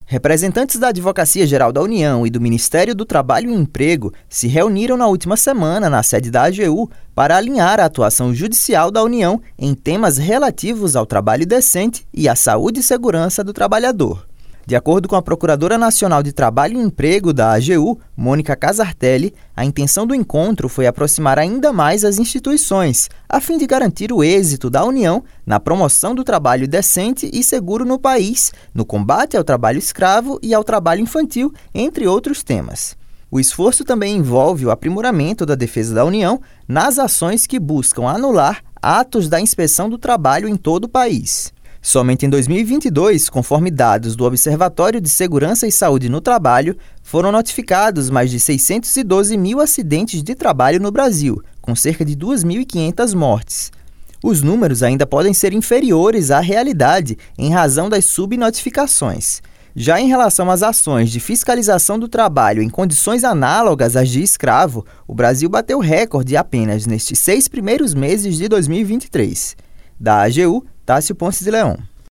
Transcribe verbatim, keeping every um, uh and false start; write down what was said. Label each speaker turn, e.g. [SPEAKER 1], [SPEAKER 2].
[SPEAKER 1] Representantes da Advocacia Geral da União e do Ministério do Trabalho e Emprego se reuniram na última semana na sede da A G U para alinhar a atuação judicial da União em temas relativos ao trabalho decente e à saúde e segurança do trabalhador. De acordo com a Procuradora Nacional de Trabalho e Emprego da A G U, Mônica Casartelli, a intenção do encontro foi aproximar ainda mais as instituições, a fim de garantir o êxito da União na promoção do trabalho decente e seguro no país, no combate ao trabalho escravo e ao trabalho infantil, entre outros temas. O esforço também envolve o aprimoramento da defesa da União nas ações que buscam anular atos da inspeção do trabalho em todo o país. Somente em dois mil e vinte e dois, conforme dados do Observatório de Segurança e Saúde no Trabalho, foram notificados mais de seiscentos e doze mil acidentes de trabalho no Brasil, com cerca de duas mil e quinhentas mortes. Os números ainda podem ser inferiores à realidade em razão das subnotificações. Já em relação às ações de fiscalização do trabalho em condições análogas às de escravo, o Brasil bateu recorde apenas nestes seis primeiros meses de dois mil e vinte e três. Da A G U, Tássio Ponce de Leão.